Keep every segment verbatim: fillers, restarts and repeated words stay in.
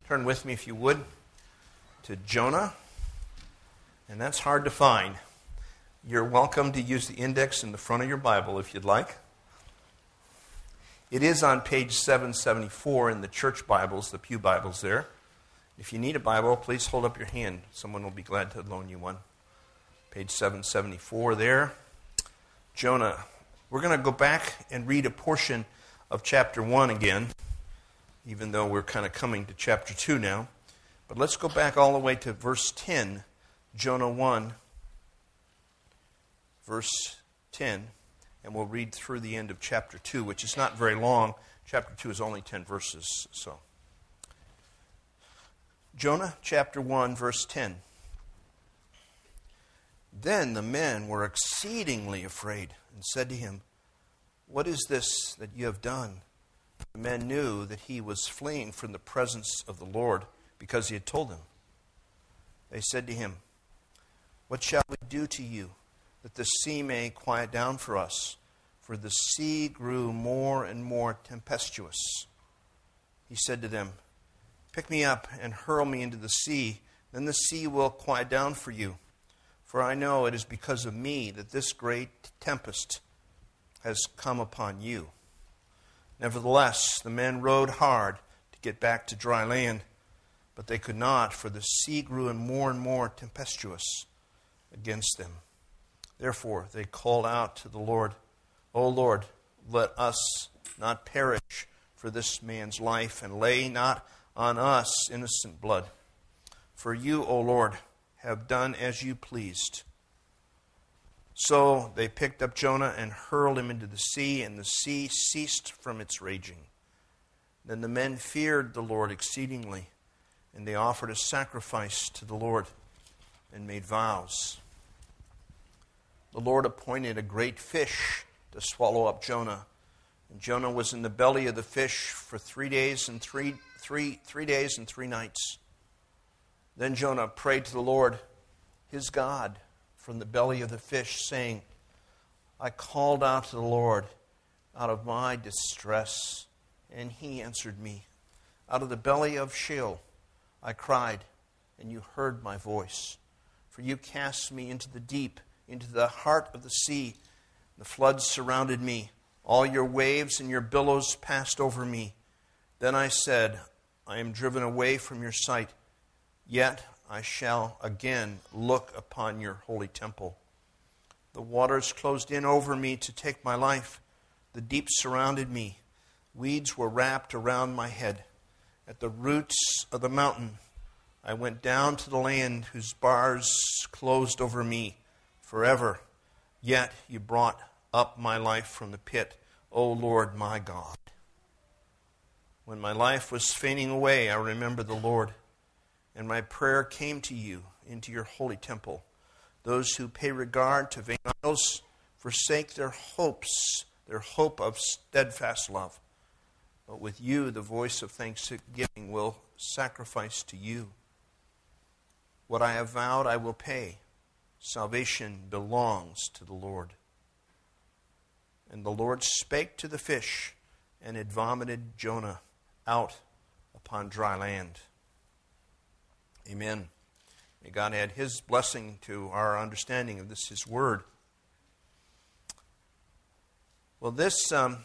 Turn with me, if you would, to Jonah. And that's hard to find. You're welcome to use the index in the front of your Bible if you'd like. It is on page seven seventy-four in the church Bibles, the pew Bibles there. If you need a Bible, please hold up your hand. Someone will be glad to loan you one. Page seven seventy-four there. Jonah. We're going to go back and read a portion of chapter one again, even though we're kind of coming to chapter two now. But let's go back all the way to verse ten, Jonah one, verse ten, and we'll read through the end of chapter two, which is not very long. Chapter two is only ten verses. So, Jonah chapter one, verse ten. Then the men were exceedingly afraid and said to him, "What is this that you have done?" The men knew that he was fleeing from the presence of the Lord because he had told them. They said to him, "What shall we do to you that the sea may quiet down for us?" For the sea grew more and more tempestuous. He said to them, "Pick me up and hurl me into the sea, then the sea will quiet down for you. For I know it is because of me that this great tempest has come upon you." Nevertheless, the men rowed hard to get back to dry land, but they could not, for the sea grew more and more tempestuous against them. Therefore they called out to the Lord, "O Lord, let us not perish for this man's life, and lay not on us innocent blood. For you, O Lord, have done as you pleased." So they picked up Jonah and hurled him into the sea, and the sea ceased from its raging. Then the men feared the Lord exceedingly, and they offered a sacrifice to the Lord and made vows. The Lord appointed a great fish to swallow up Jonah, and Jonah was in the belly of the fish for three days and three three three days and three nights. Then Jonah prayed to the Lord, his God, from the belly of the fish, saying, "I called out to the Lord out of my distress, and he answered me. Out of the belly of Sheol I cried, and you heard my voice. For you cast me into the deep, into the heart of the sea. The floods surrounded me. All your waves and your billows passed over me. Then I said, I am driven away from your sight, yet I shall again look upon your holy temple. The waters closed in over me to take my life. The deep surrounded me. Weeds were wrapped around my head. At the roots of the mountain I went down to the land whose bars closed over me forever. Yet you brought up my life from the pit, O Lord my God. When my life was fading away, I remembered the Lord, and my prayer came to you into your holy temple. Those who pay regard to vain idols forsake their hopes, their hope of steadfast love. But with you, the voice of thanksgiving will sacrifice to you. What I have vowed, I will pay. Salvation belongs to the Lord." And the Lord spake to the fish, and it vomited Jonah out upon dry land. Amen. May God add his blessing to our understanding of this, his word. Well, this um,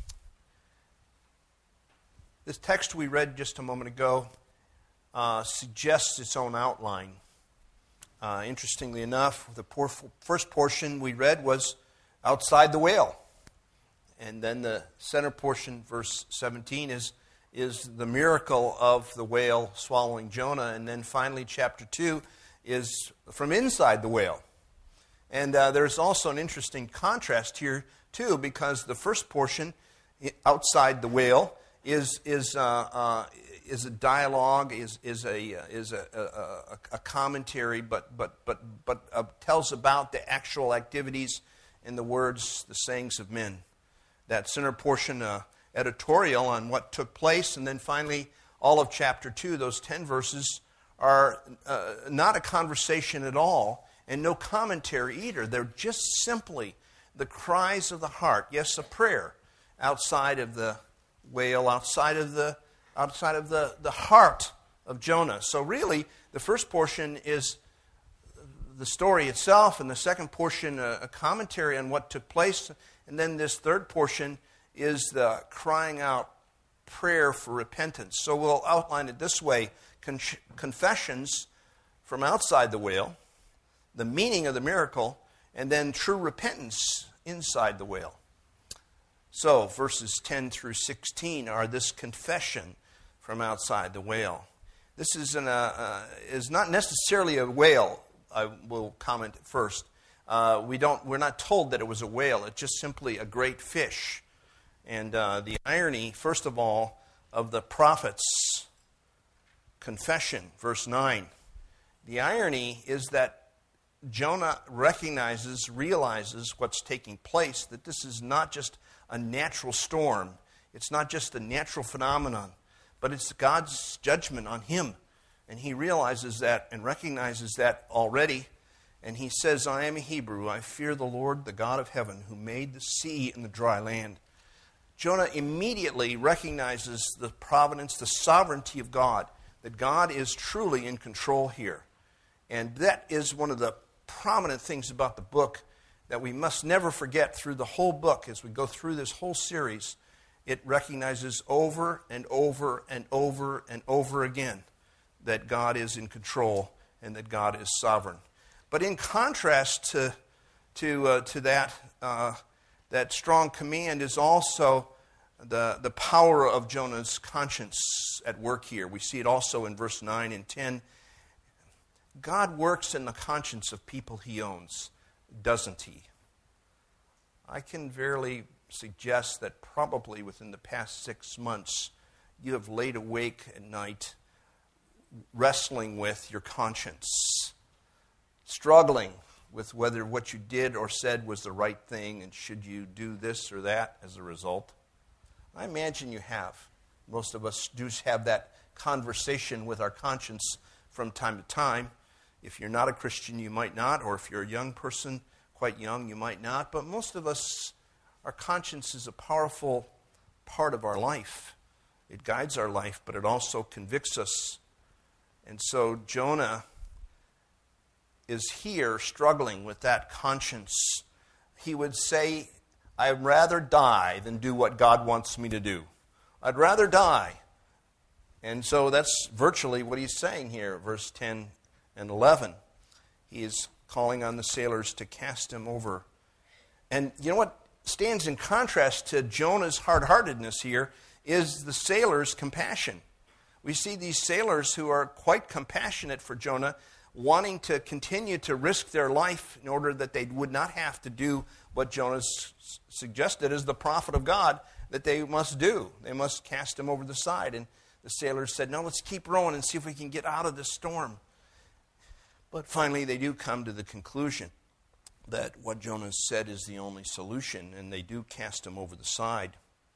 this text we read just a moment ago uh, suggests its own outline. Uh, interestingly enough, the por- first portion we read was outside the whale. And then the center portion, verse seventeen, is is the miracle of the whale swallowing Jonah. And then finally, chapter two is from inside the whale. And uh, there's also an interesting contrast here, too, because the first portion, outside the whale, is is uh, uh, is a dialogue, is is a is a, a, a commentary, but but but but uh, tells about the actual activities and the words, the sayings of men. That center portion, uh, editorial on what took place, and then finally all of chapter two, those ten verses, are uh, not a conversation at all, and no commentary either. They're just simply the cries of the heart. Yes, a prayer outside of the whale, outside of the outside of the, the heart of Jonah. So really, the first portion is the story itself, and the second portion, a, a commentary on what took place. And then this third portion is the crying out prayer for repentance. So we'll outline it this way. Con- confessions from outside the whale, the meaning of the miracle, and then true repentance inside the whale. So verses ten through sixteen are this confession from outside the whale. This is, an, uh, uh, is not necessarily a whale. I will comment first. Uh, we don't, we're not told that it was a whale. It's just simply a great fish. And uh, the irony, first of all, of the prophet's confession, verse nine. The irony is that Jonah recognizes, realizes what's taking place, that this is not just a natural storm. It's not just a natural phenomenon, but it's God's judgment on him. And he realizes that and recognizes that already. And he says, I am a Hebrew. I fear the Lord, the God of heaven, who made the sea and the dry land. Jonah immediately recognizes the providence, the sovereignty of God, that God is truly in control here. And that is one of the prominent things about the book that we must never forget through the whole book as we go through this whole series. It recognizes over and over and over and over again that God is in control and that God is sovereign. But in contrast to to uh, to that uh, that strong command is also the the power of Jonah's conscience at work here. We see it also in verse nine and ten. God works in the conscience of people he owns, doesn't he? I can verily suggest that probably within the past six months you have laid awake at night wrestling with your conscience, struggling with whether what you did or said was the right thing and should you do this or that as a result. I imagine you have. Most of us do have that conversation with our conscience from time to time. If you're not a Christian, you might not, or if you're a young person, quite young, you might not. But most of us, our conscience is a powerful part of our life. It guides our life, but it also convicts us. And so Jonah is here struggling with that conscience. He would say, I'd rather die than do what God wants me to do. I'd rather die. And so that's virtually what he's saying here, verse ten and eleven. He is calling on the sailors to cast him over. And you know what stands in contrast to Jonah's hard-heartedness here is the sailors' compassion. We see these sailors who are quite compassionate for Jonah, wanting to continue to risk their life in order that they would not have to do what Jonah suggested as the prophet of God that they must do. They must cast him over the side. And the sailors said, no, let's keep rowing and see if we can get out of this storm. But finally they do come to the conclusion that what Jonah said is the only solution, and they do cast him over the side.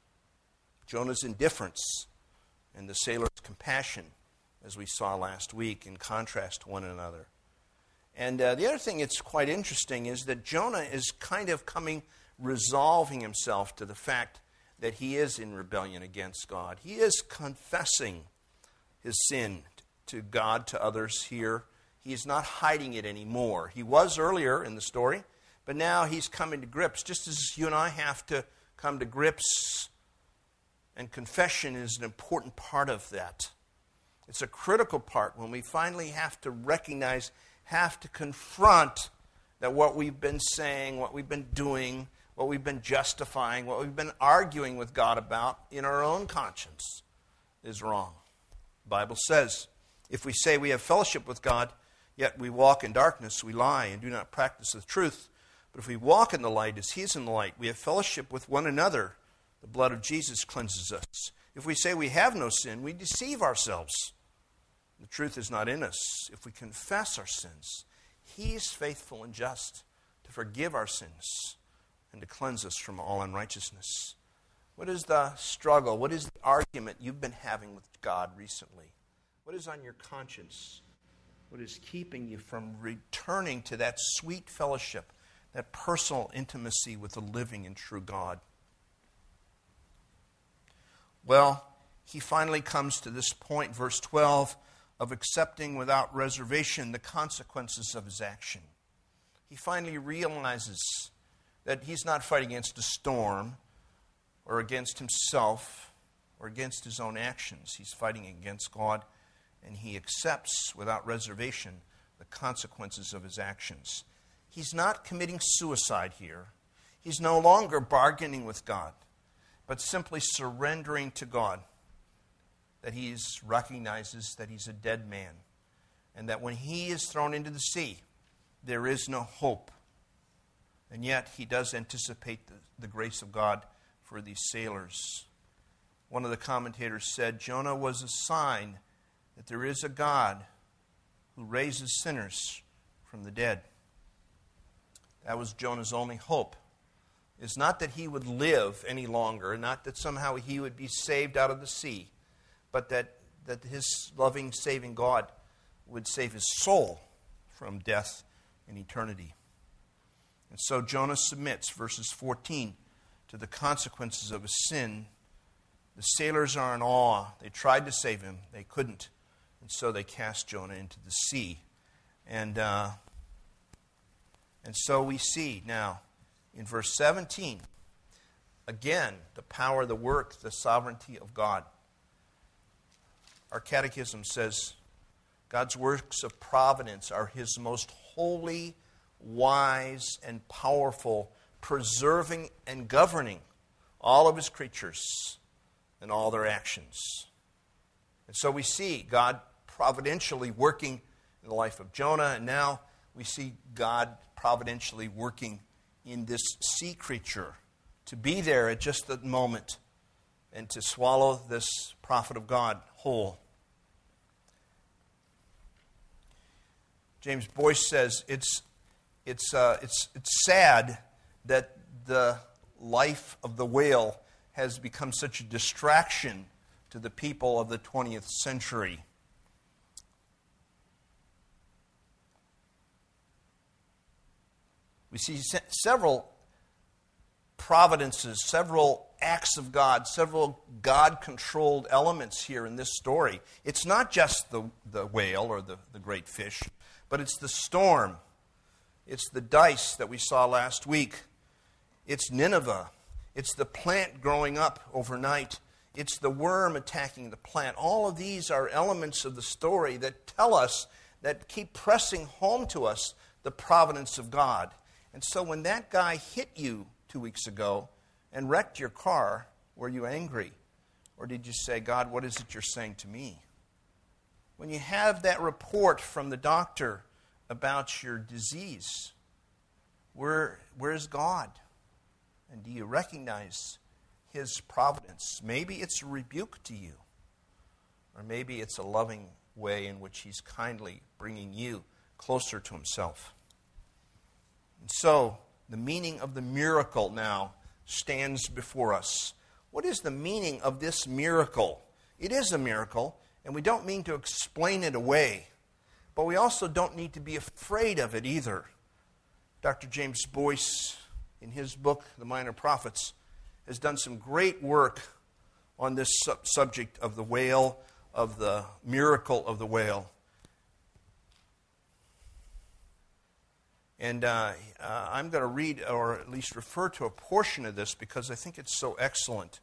Jonah's indifference and the sailors' compassion, as we saw last week, in contrast to one another. And uh, the other thing that's quite interesting is that Jonah is kind of coming, resolving himself to the fact that he is in rebellion against God. He is confessing his sin to God, to others here. He is not hiding it anymore. He was earlier in the story, but now he's coming to grips, just as you and I have to come to grips. And confession is an important part of that. It's a critical part when we finally have to recognize, have to confront that what we've been saying, what we've been doing, what we've been justifying, what we've been arguing with God about in our own conscience is wrong. The Bible says, if we say we have fellowship with God, yet we walk in darkness, we lie and do not practice the truth. But if we walk in the light as he is in the light, we have fellowship with one another. The blood of Jesus cleanses us. If we say we have no sin, we deceive ourselves. The truth is not in us. If we confess our sins, he is faithful and just to forgive our sins and to cleanse us from all unrighteousness. What is the struggle? What is the argument you've been having with God recently? What is on your conscience? What is keeping you from returning to that sweet fellowship, that personal intimacy with the living and true God? Well, he finally comes to this point, verse twelve. of accepting without reservation the consequences of his action. He finally realizes that he's not fighting against a storm or against himself or against his own actions. He's fighting against God, and he accepts without reservation the consequences of his actions. He's not committing suicide here. He's no longer bargaining with God, but simply surrendering to God that he recognizes that he's a dead man, and that when he is thrown into the sea, there is no hope. And yet he does anticipate the, the grace of God for these sailors. One of the commentators said, Jonah was a sign that there is a God who raises sinners from the dead. That was Jonah's only hope. It's not that he would live any longer, not that somehow he would be saved out of the sea, but that, that his loving, saving God would save his soul from death and eternity. And so Jonah submits, verses fourteen, to the consequences of his sin. The sailors are in awe. They tried to save him. They couldn't. And so they cast Jonah into the sea. And, uh, and so we see now in verse seventeen, again, the power, the work, the sovereignty of God. Our catechism says, God's works of providence are his most holy, wise, and powerful, preserving and governing all of his creatures and all their actions. And so we see God providentially working in the life of Jonah, and now we see God providentially working in this sea creature to be there at just the moment and to swallow this prophet of God whole. James Boyce says it's it's uh, it's it's sad that the life of the whale has become such a distraction to the people of the twentieth century. We see se- several providences, several acts of God, several God-controlled elements here in this story. It's not just the, the whale or the, the great fish, but it's the storm. It's the dice that we saw last week. It's Nineveh. It's the plant growing up overnight. It's the worm attacking the plant. All of these are elements of the story that tell us, that keep pressing home to us, the providence of God. And so when that guy hit you two weeks ago and wrecked your car, were you angry? Or did you say, God, what is it you're saying to me? When you have that report from the doctor about your disease, where, where's God? And do you recognize his providence? Maybe it's a rebuke to you, or maybe it's a loving way in which he's kindly bringing you closer to himself. And so, the meaning of the miracle now stands before us. What is the meaning of this miracle? It is a miracle, and we don't mean to explain it away, but we also don't need to be afraid of it either. Doctor James Boyce, in his book, The Minor Prophets, has done some great work on this sub- subject of the whale, of the miracle of the whale. And uh, uh, I'm going to read, or at least refer to a portion of this, because I think it's so excellent.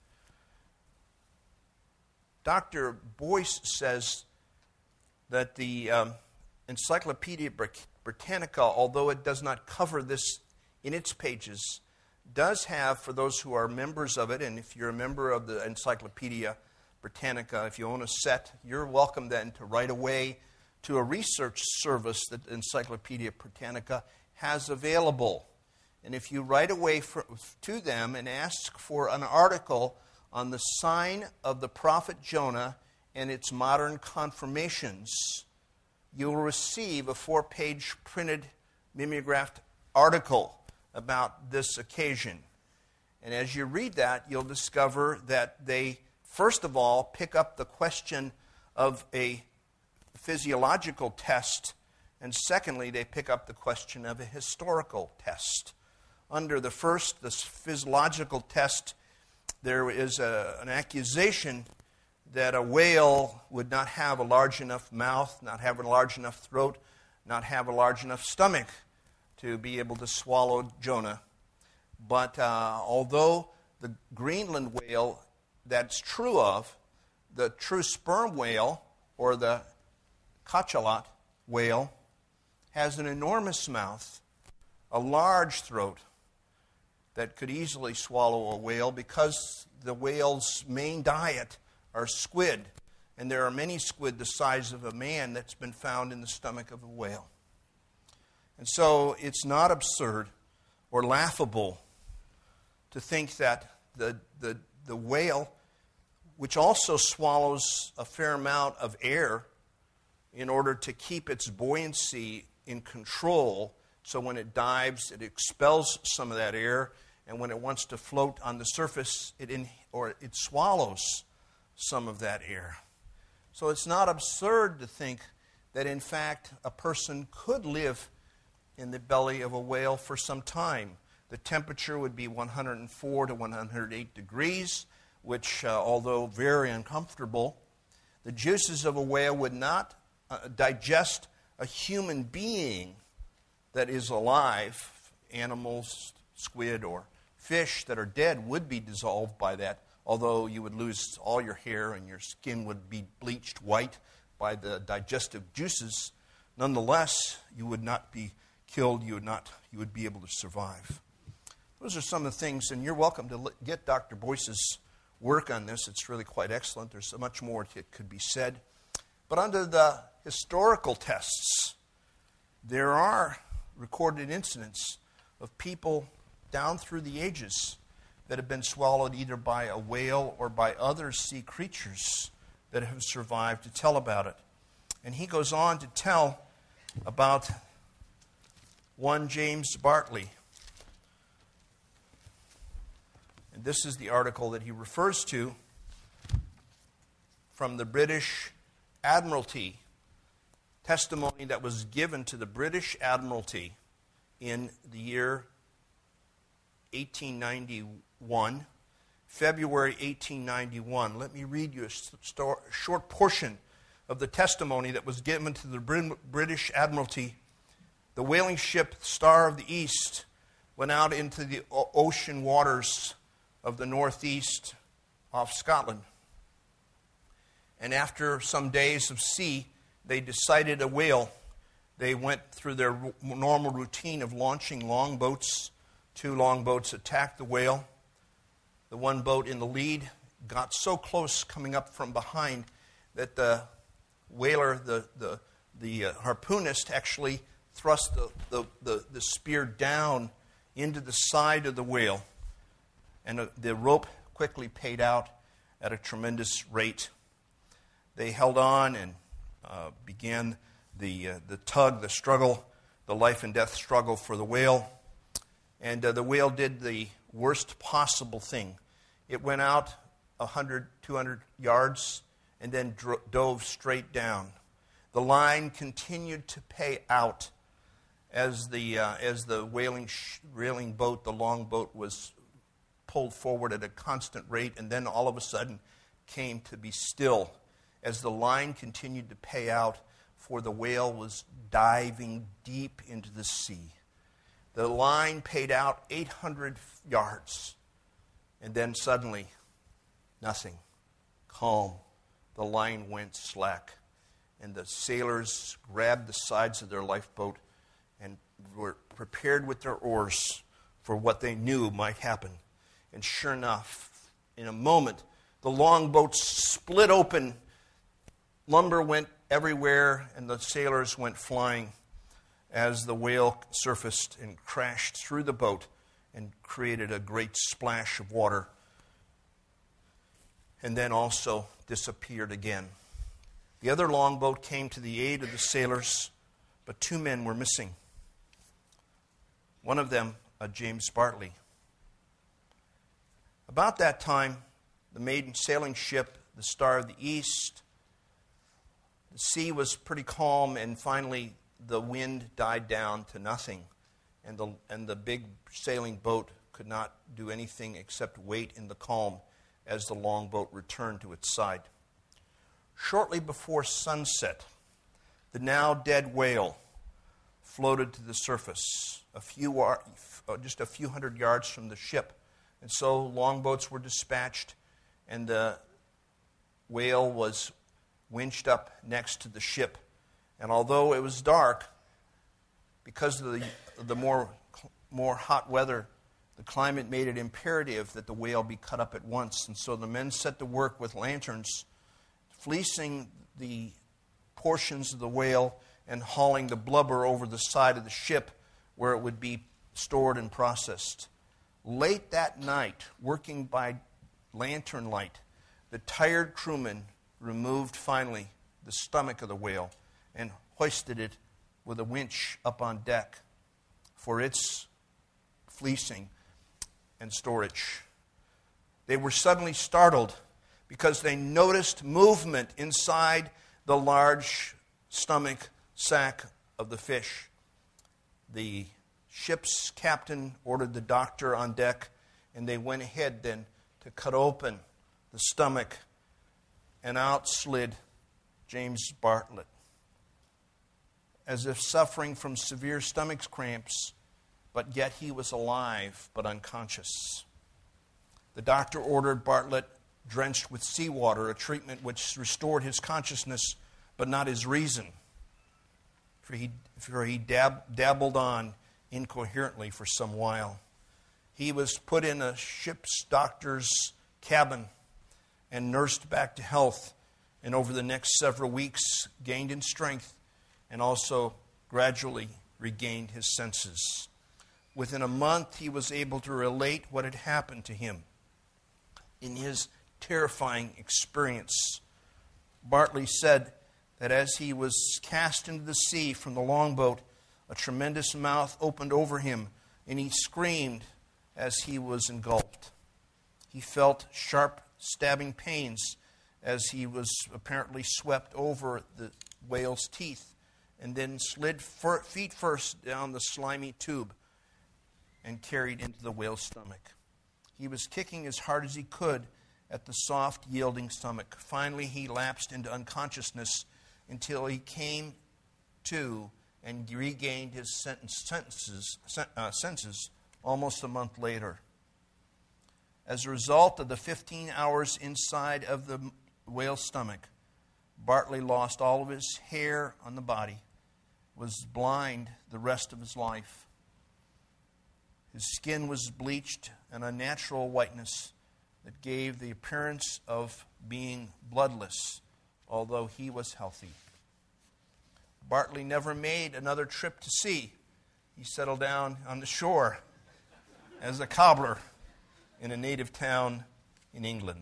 Doctor Boyce says that the um, Encyclopedia Britannica, although it does not cover this in its pages, does have, for those who are members of it, and if you're a member of the Encyclopedia Britannica, if you own a set, you're welcome then to write away to a research service that Encyclopedia Britannica has available. And if you write away for, to them and ask for an article on the sign of the prophet Jonah and its modern confirmations, you will receive a four-page printed mimeographed article about this occasion. And as you read that, you'll discover that they, first of all, pick up the question of a physiological test, and secondly, they pick up the question of a historical test. Under the first, this physiological test, there is a, an accusation that a whale would not have a large enough mouth, not have a large enough throat, not have a large enough stomach to be able to swallow Jonah. But uh, although the Greenland whale, that's true of, the true sperm whale, or the cachalot whale, has an enormous mouth, a large throat that could easily swallow a whale because the whale's main diet are squid. And there are many squid the size of a man that's been found in the stomach of a whale. And so it's not absurd or laughable to think that the, the, the whale, which also swallows a fair amount of air in order to keep its buoyancy in control, so when it dives, it expels some of that air, and when it wants to float on the surface, it in, or it swallows some of that air. So it's not absurd to think that, in fact, a person could live in the belly of a whale for some time. The temperature would be one hundred four to one hundred eight degrees, which, uh, although very uncomfortable, the juices of a whale would not uh, digest a human being that is alive. Animals, squid, or fish that are dead would be dissolved by that, although you would lose all your hair and your skin would be bleached white by the digestive juices. Nonetheless, you would not be killed. You would not. You would be able to survive. Those are some of the things, and you're welcome to get Doctor Boyce's work on this. It's really quite excellent. There's so much more that could be said. But under the historical tests, there are recorded incidents of people down through the ages that have been swallowed either by a whale or by other sea creatures that have survived to tell about it. And he goes on to tell about one James Bartley. And this is the article that he refers to from the British Admiralty, testimony that was given to the British Admiralty in the year eighteen ninety-one, February eighteen ninety-one. Let me read you a st- short portion of the testimony that was given to the British Admiralty. The whaling ship Star of the East went out into the ocean waters of the northeast off Scotland. And after some days of sea, they decided a whale. They went through their normal routine of launching longboats. Two longboats attacked the whale. The one boat in the lead got so close coming up from behind that the whaler, the, the, the uh, harpoonist, actually thrust the, the, the, the spear down into the side of the whale. And uh, the rope quickly paid out at a tremendous rate. They held on and uh, began the, uh, the tug, the struggle, the life and death struggle for the whale. And uh, the whale did the worst possible thing. It went out one hundred, two hundred yards and then dro- dove straight down. The line continued to pay out as the uh, as the whaling sh- whaling boat, the longboat, was pulled forward at a constant rate, and then all of a sudden came to be still as the line continued to pay out, for the whale was diving deep into the sea. The line paid out eight hundred yards, and then suddenly, nothing. Calm. The line went slack, and the sailors grabbed the sides of their lifeboat and were prepared with their oars for what they knew might happen. And sure enough, in a moment, the longboat split open, lumber went everywhere, and the sailors went flying as the whale surfaced and crashed through the boat and created a great splash of water, and then also disappeared again. The other longboat came to the aid of the sailors, but two men were missing. One of them, a James Bartley. About that time, the maiden sailing ship, the Star of the East, the sea was pretty calm, and finally the wind died down to nothing, and the and the big sailing boat could not do anything except wait in the calm as the longboat returned to its side. Shortly before sunset, the now dead whale floated to the surface, a few, uh, just a few hundred yards from the ship. And so longboats were dispatched, and the whale was winched up next to the ship. And although it was dark, because of the, the more, more hot weather, the climate made it imperative that the whale be cut up at once. And so the men set to work with lanterns, fleecing the portions of the whale and hauling the blubber over the side of the ship where it would be stored and processed. Late that night, working by lantern light, the tired crewmen removed finally the stomach of the whale and hoisted it with a winch up on deck for its fleecing and storage. They were suddenly startled because they noticed movement inside the large stomach sack of the fish. The ship's captain ordered the doctor on deck, and they went ahead then to cut open the stomach, and out slid James Bartlett, as if suffering from severe stomach cramps, but yet he was alive but unconscious. The doctor ordered Bartlett drenched with seawater, a treatment which restored his consciousness but not his reason, for he, for he dab, dabbled on incoherently for some while. He was put in a ship's doctor's cabin and nursed back to health, and over the next several weeks gained in strength and also gradually regained his senses. Within a month, he was able to relate what had happened to him in his terrifying experience. Bartley said that as he was cast into the sea from the longboat, a tremendous mouth opened over him, and he screamed as he was engulfed. He felt sharp, stabbing pains as he was apparently swept over the whale's teeth and then slid fir- feet first down the slimy tube and carried into the whale's stomach. He was kicking as hard as he could at the soft, yielding stomach. Finally, he lapsed into unconsciousness until he came to and regained his sentences, uh, senses almost a month later. As a result of the fifteen hours inside of the whale's stomach, Bartley lost all of his hair on the body, was blind the rest of his life. His skin was bleached an unnatural whiteness that gave the appearance of being bloodless, although he was healthy. Bartley never made another trip to sea. He settled down on the shore as a cobbler in a native town in England.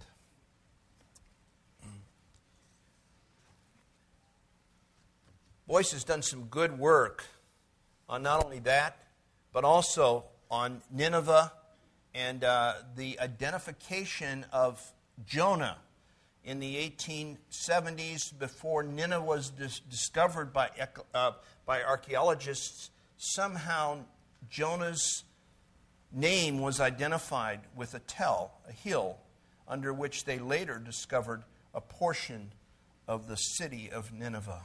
Boyce has done some good work on not only that, but also on Nineveh and uh, the identification of Jonah. In the eighteen seventies, before Nineveh was dis- discovered by, uh, by archaeologists, somehow Jonah's name was identified with a tell, a hill, under which they later discovered a portion of the city of Nineveh.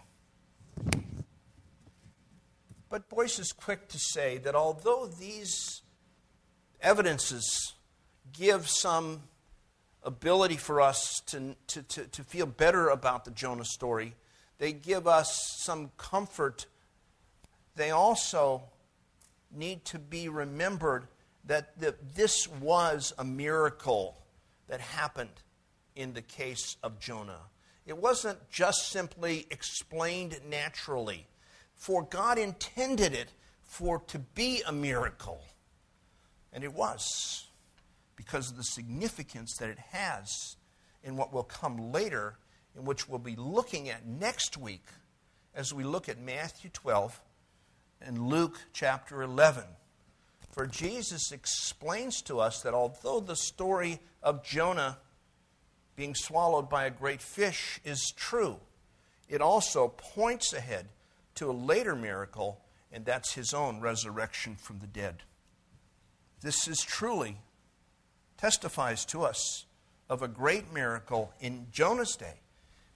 But Boyce is quick to say that although these evidences give some ability for us to, to, to, to feel better about the Jonah story, they give us some comfort. They also need to be remembered that the, this was a miracle that happened in the case of Jonah. It wasn't just simply explained naturally, for God intended it for to be a miracle. And it was, because of the significance that it has in what will come later, in which we'll be looking at next week as we look at Matthew twelve and Luke chapter eleven. For Jesus explains to us that although the story of Jonah being swallowed by a great fish is true, it also points ahead to a later miracle, and that's his own resurrection from the dead. This is truly testifies to us of a great miracle in Jonah's day,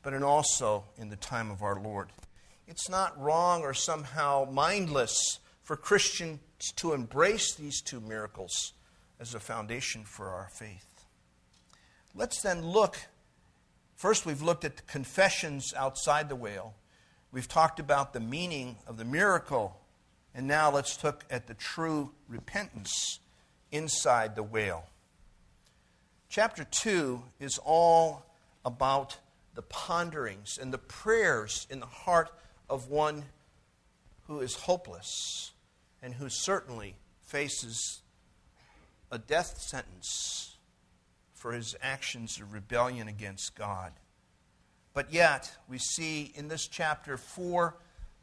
but in also in the time of our Lord. It's not wrong or somehow mindless for Christians to embrace these two miracles as a foundation for our faith. Let's then look. First, we've looked at the confessions outside the whale. We've talked about the meaning of the miracle. And now let's look at the true repentance inside the whale. Chapter two is all about the ponderings and the prayers in the heart of one who is hopeless and who certainly faces a death sentence for his actions of rebellion against God. But yet, we see in this chapter four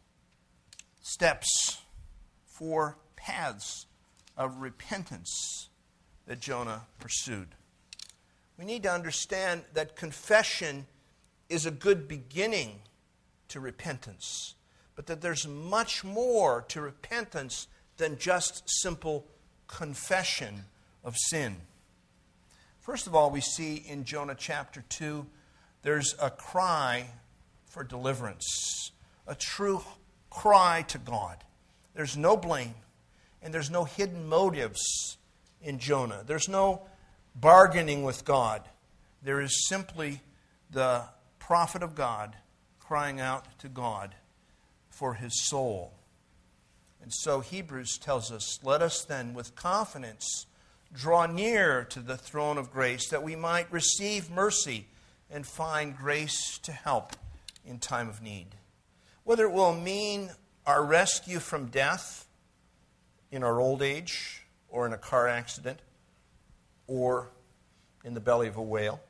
steps, four paths of repentance that Jonah pursued. We need to understand that confession is a good beginning to repentance, but that there's much more to repentance than just simple confession of sin. First of all, we see in Jonah chapter two, there's a cry for deliverance, a true cry to God. There's no blame, and there's no hidden motives in Jonah. There's no bargaining with God. There is simply the prophet of God crying out to God for his soul. And so Hebrews tells us, let us then with confidence draw near to the throne of grace that we might receive mercy and find grace to help in time of need. Whether it will mean our rescue from death in our old age or in a car accident or in the belly of a whale,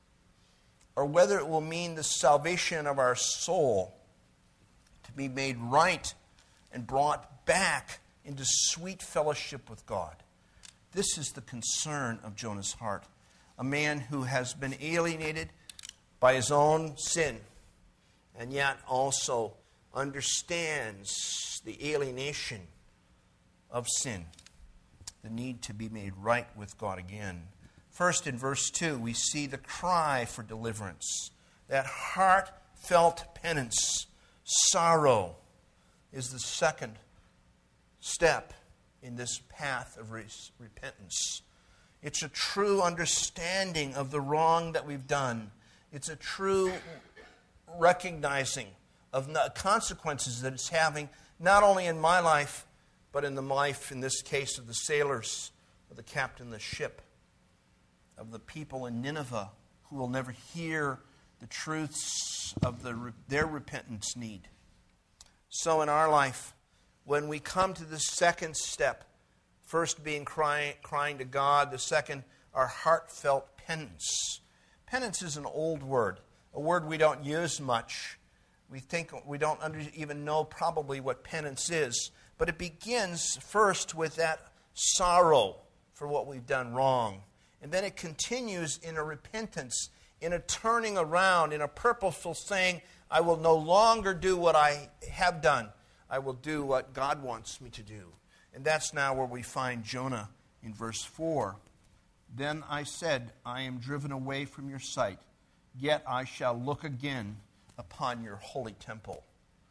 or whether it will mean the salvation of our soul to be made right and brought back into sweet fellowship with God. This is the concern of Jonah's heart. A man who has been alienated by his own sin and yet also understands the alienation of sin, the need to be made right with God again. First, in verse two, we see the cry for deliverance. That heartfelt penance, sorrow, is the second step in this path of repentance. It's a true understanding of the wrong that we've done. It's a true recognizing of the consequences that it's having, not only in my life, but in the life, in this case, of the sailors, of the captain of the ship, of the people in Nineveh who will never hear the truths of the, their repentance need. So in our life, when we come to the second step, first being crying, crying to God, the second, our heartfelt penance. Penance is an old word, a word we don't use much. We think we don't under, even know probably what penance is, but it begins first with that sorrow for what we've done wrong. And then it continues in a repentance, in a turning around, in a purposeful saying, I will no longer do what I have done. I will do what God wants me to do. And that's now where we find Jonah in verse four. Then I said, I am driven away from your sight, yet I shall look again upon your holy temple.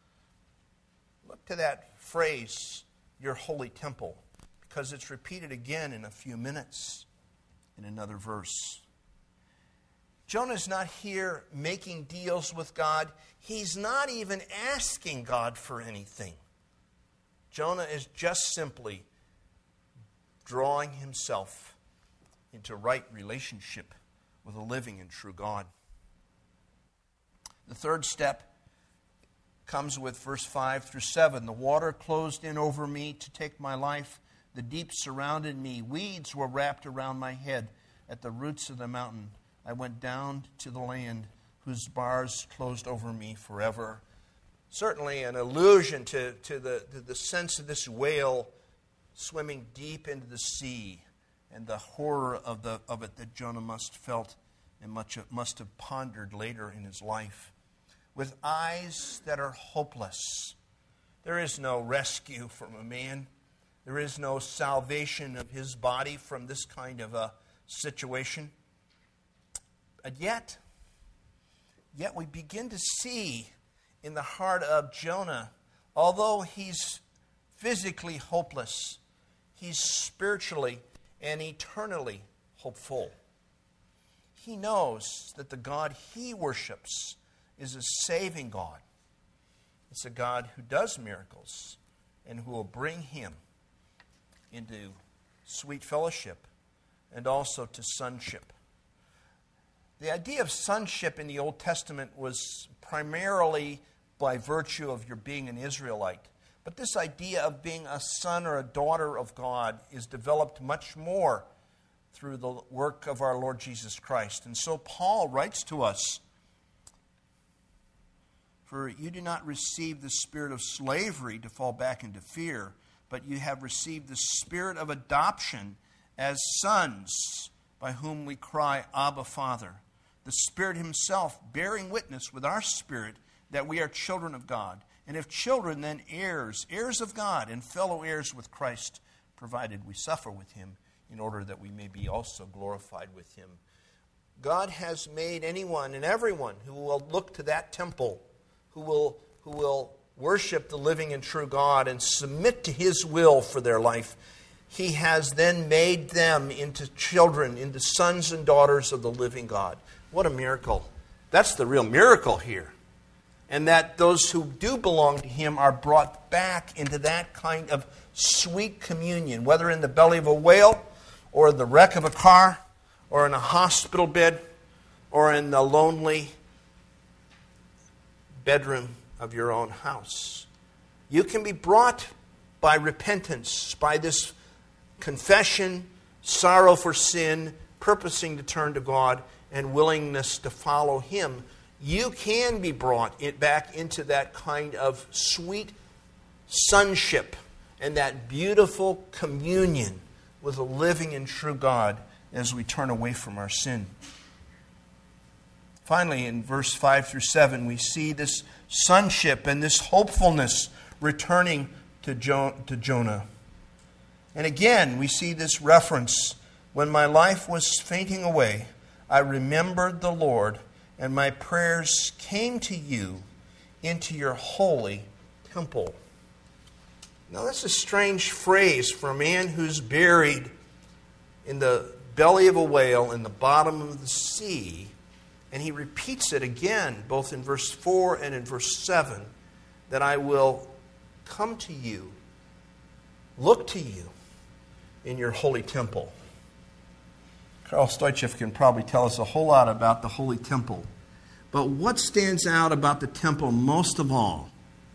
Look to that phrase, your holy temple, because it's repeated again in a few minutes in another verse. Jonah's not here making deals with God. He's not even asking God for anything. Jonah is just simply drawing himself into right relationship with a living and true God. The third step comes with verse five through seven. The water closed in over me to take my life. The deep surrounded me. Weeds were wrapped around my head. At the roots of the mountain, I went down to the land whose bars closed over me forever. Certainly an allusion to, to, the, to the sense of this whale swimming deep into the sea and the horror of, the, of it that Jonah must have felt and much must have pondered later in his life. With eyes that are hopeless, there is no rescue from a man. There is no salvation of his body from this kind of a situation. And yet, Yet we begin to see in the heart of Jonah, although he's physically hopeless, he's spiritually and eternally hopeful. He knows that the God he worships is a saving God. It's a God who does miracles and who will bring him into sweet fellowship and also to sonship. The idea of sonship in the Old Testament was primarily by virtue of your being an Israelite. But this idea of being a son or a daughter of God is developed much more through the work of our Lord Jesus Christ. And so Paul writes to us, "For you do not receive the spirit of slavery to fall back into fear, but you have received the spirit of adoption as sons, by whom we cry, Abba, Father. The Spirit himself bearing witness with our spirit that we are children of God. And if children, then heirs, heirs of God, and fellow heirs with Christ, provided we suffer with him, in order that we may be also glorified with him." God has made anyone and everyone who will look to that temple, who will, who will worship the living and true God and submit to his will for their life. He has then made them into children, into sons and daughters of the living God. What a miracle. That's the real miracle here. And that those who do belong to him are brought back into that kind of sweet communion, whether in the belly of a whale, or in the wreck of a car, or in a hospital bed, or in the lonely bedroom of your own house. You can be brought by repentance, by this confession, sorrow for sin, purposing to turn to God, and willingness to follow him. You can be brought back into that kind of sweet sonship and that beautiful communion with a living and true God as we turn away from our sin. Finally, in verse five through seven, we see this sonship and this hopefulness returning to, jo- to Jonah. And again, we see this reference. When my life was fainting away, I remembered the Lord, and my prayers came to you into your holy temple. Now, that's a strange phrase for a man who's buried in the belly of a whale in the bottom of the sea. And he repeats it again, both in verse four and in verse seven, that I will come to you, look to you in your holy temple. Karl Stoichev can probably tell us a whole lot about the holy temple. But what stands out about the temple most of all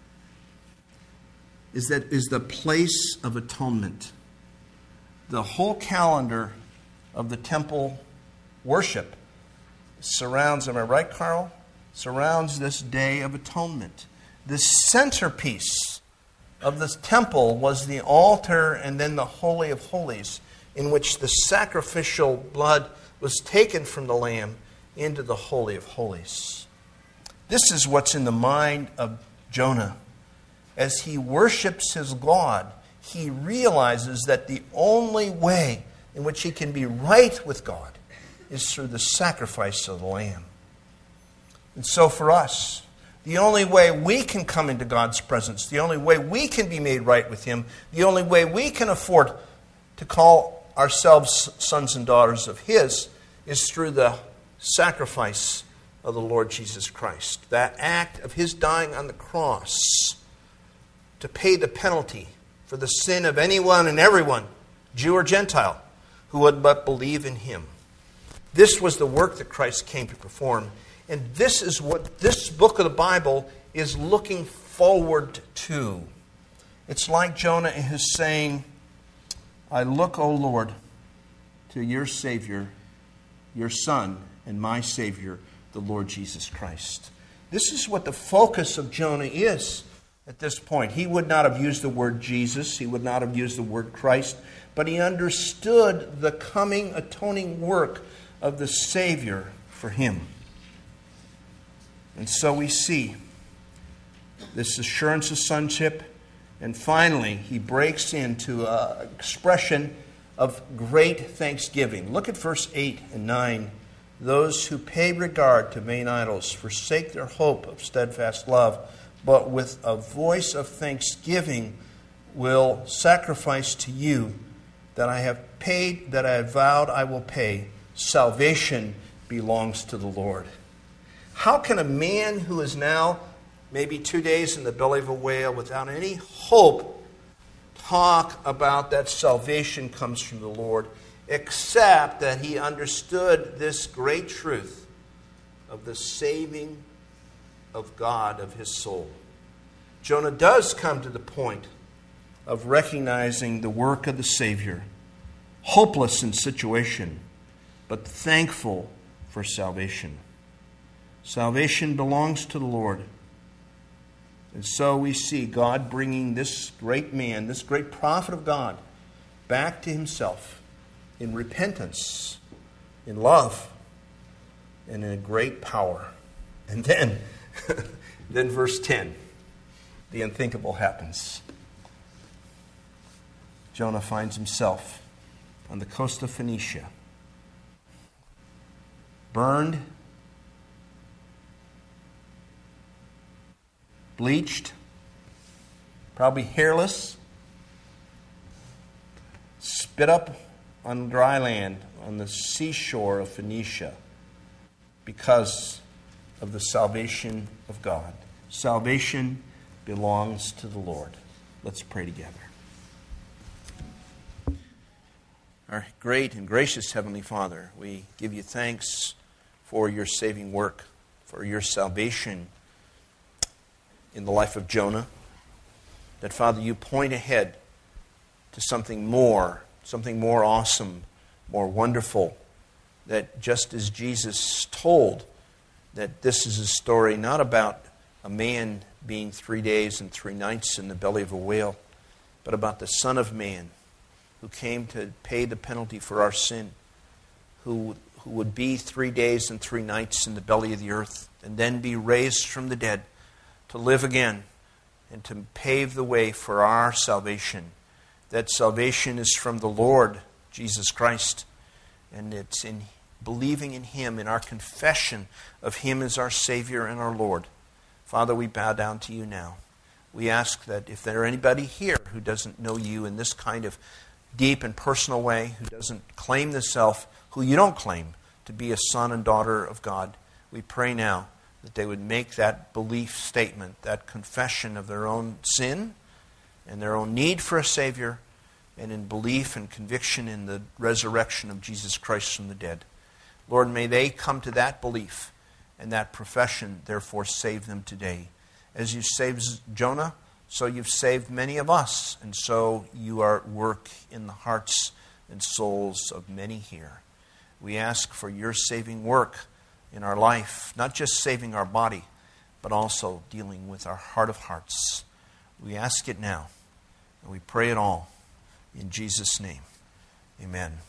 is that is the place of atonement. The whole calendar of the temple worship surrounds, am I right, Carl? Surrounds this Day of Atonement. The centerpiece of this temple was the altar and then the Holy of Holies, in which the sacrificial blood was taken from the lamb into the Holy of Holies. This is what's in the mind of Jonah. As he worships his God, he realizes that the only way in which he can be right with God is through the sacrifice of the lamb. And so for us, the only way we can come into God's presence, the only way we can be made right with him, the only way we can afford to call ourselves sons and daughters of his is through the sacrifice of the Lord Jesus Christ. That act of his dying on the cross to pay the penalty for the sin of anyone and everyone, Jew or Gentile, who would but believe in him. This was the work that Christ came to perform. And this is what this book of the Bible is looking forward to. It's like Jonah is saying, I look, O Lord, to your Savior, your Son, and my Savior, the Lord Jesus Christ. This is what the focus of Jonah is at this point. He would not have used the word Jesus. He would not have used the word Christ. But he understood the coming atoning work of the Savior for him. And so we see this assurance of sonship. And finally, he breaks into an expression of great thanksgiving. Look at verse eight and nine Those who pay regard to vain idols forsake their hope of steadfast love, but with a voice of thanksgiving will sacrifice to you that I have paid, that I have vowed I will pay. Salvation belongs to the Lord. How can a man who is now maybe two days in the belly of a whale without any hope talk about that salvation comes from the Lord, except that he understood this great truth of the saving of God of his soul? Jonah does come to the point of recognizing the work of the Savior, hopeless in situation, but thankful for salvation. Salvation belongs to the Lord. And so we see God bringing this great man, this great prophet of God, back to himself in repentance, in love, and in a great power. And then, then verse ten, the unthinkable happens. Jonah finds himself on the coast of Phoenicia, burned, bleached, probably hairless, spit up on dry land on the seashore of Phoenicia because of the salvation of God. Salvation belongs to the Lord. Let's pray together. Our great and gracious Heavenly Father, we give you thanks for your saving work, for your salvation in the life of Jonah. That, Father, you point ahead to something more, something more awesome, more wonderful. That just as Jesus told that this is a story not about a man being three days and three nights in the belly of a whale, but about the Son of Man who came to pay the penalty for our sin, who, who would be three days and three nights in the belly of the earth, and then be raised from the dead to live again and to pave the way for our salvation. That salvation is from the Lord Jesus Christ, and it's in believing in Him, in our confession of Him as our Savior and our Lord. Father, we bow down to you now. We ask that if there are anybody here who doesn't know you in this kind of deep and personal way, who doesn't claim the self, who you don't claim to be a son and daughter of God, we pray now that they would make that belief statement, that confession of their own sin and their own need for a Savior, and in belief and conviction in the resurrection of Jesus Christ from the dead. Lord, may they come to that belief, and that profession therefore save them today. As you saved Jonah, so you've saved many of us, and so you are at work in the hearts and souls of many here. We ask for your saving work in our life, not just saving our body, but also dealing with our heart of hearts. We ask it now, and we pray it all in Jesus' name. Amen.